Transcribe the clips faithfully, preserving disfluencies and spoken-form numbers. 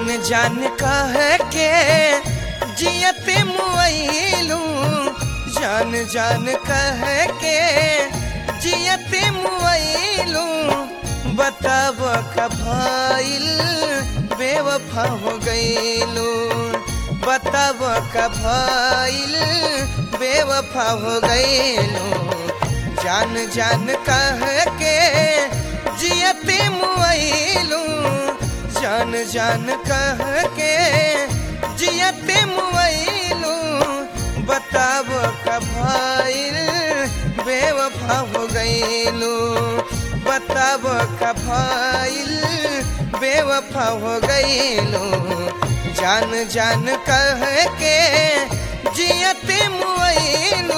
जान जान कह के जियते मुआइलू, जान जान कह के जियते मुआइलू। बताब का भइल बेवफा हो गइलू, बताब का भइल बेवफा हो गइलू। जान जान कह के जियते मुआइलू, जान जान कह के जियते मुआइलू। बताब का भइल बेवफा हो गइलू, बताब का भइल बेवफा हो गइलू। जान जान कह के जियते मुआइलू।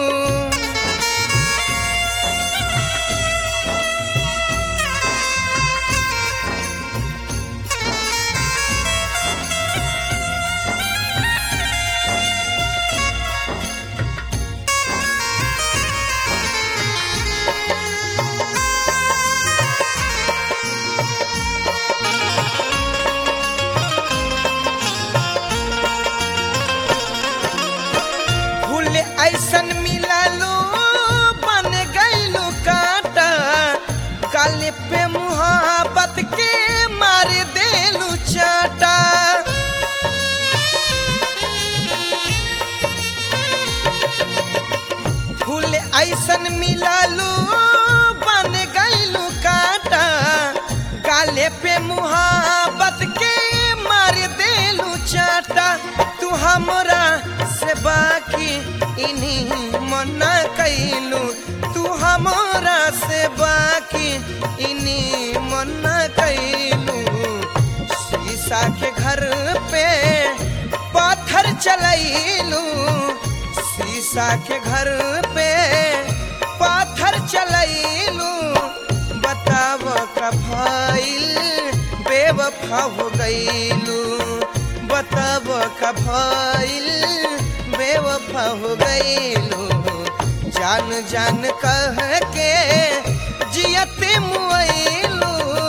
ऐसन मिललू बन गइलू कांटा, गले पे मुहाबत के मार देलू चाटा। फूल ऐसन मिललू बन गइलू कांटा, गले पे मुहाबत के मार देलू चाटा। तू हमरा से बाकी इन्हीं मना कैलू, तू हमरा से बाकी इन्हीं मना कैलू। शीशा के घर पे पत्थर चलैलू, शीशा के घर पे पत्थर चलैलू। बताब का भइल बेवफा हो गइलू, बताब का भइल बेवफा हो गइलू। जान जान कह के जियते मुआइलू।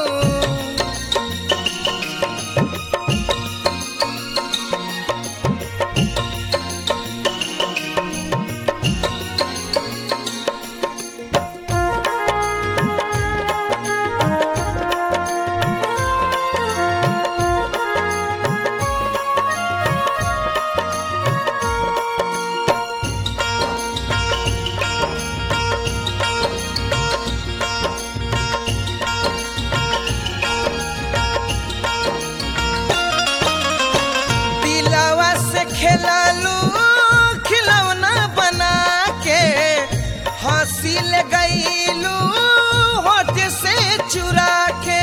खेलालू खिलौना बना के, हंसी ले गइलू होठ से चुरा के।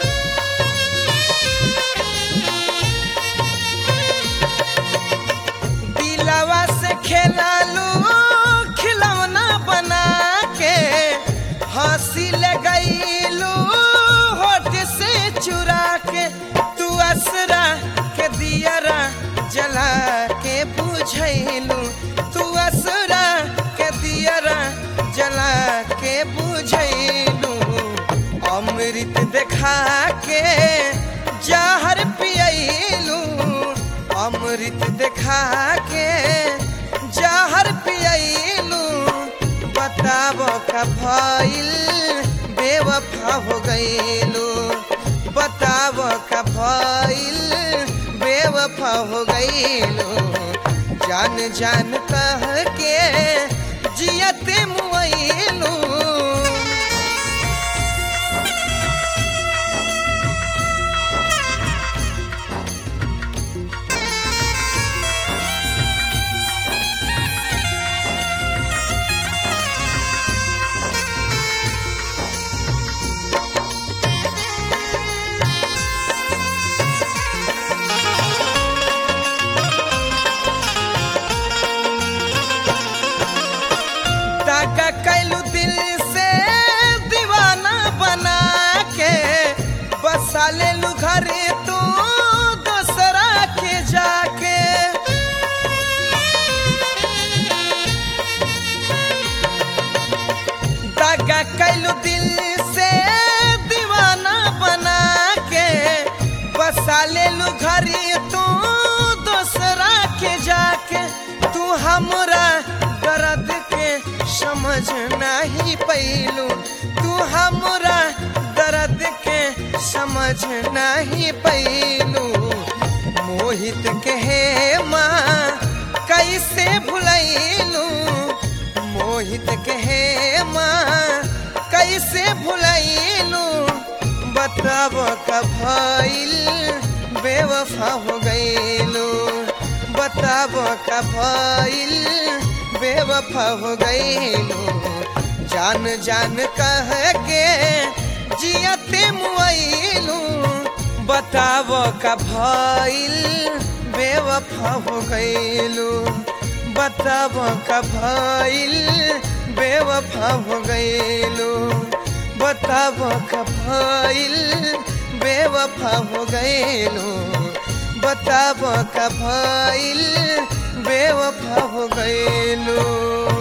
दिलवा से खेलालू खिलौना बना के, हंसी ले गइलू होठ से चुरा के। तू असरा के दियरा जला के बुझैलू, तू असरा के दियरा जला के बुझैलू। अमृत देखा के जहर पियलू, अमृत देखा के जहर पियलू। बताब का भइल बेवफा हो गइलू, बताब का भइल बेवफा हो गइलू। जान जान कह के जियते मुआइलू। कैलू दिल से दीवाना बना के, बसा लेलू घरे तू दूसरा के जाके। दगा कैलू दिल से दीवाना बना के, बसा लेलू समझ नहीं पैलू तू हमरा दर्द के समझ नहीं पैलू मोहित के हे माँ कैसे भुलैलू मोहित के हे माँ कैसे भुलैलू बताब का भइल बेवफा हो गईलू बताब का भइल बेवफा हो गईलू जान जान कह के जियते मुआइलू बताब का भइल बेवफा हो गईलू बताब का भइल बेवफा हो गईलू बताब का भइल बेवफा हो गईलू बताब का भइल बेवफा हो गईलू।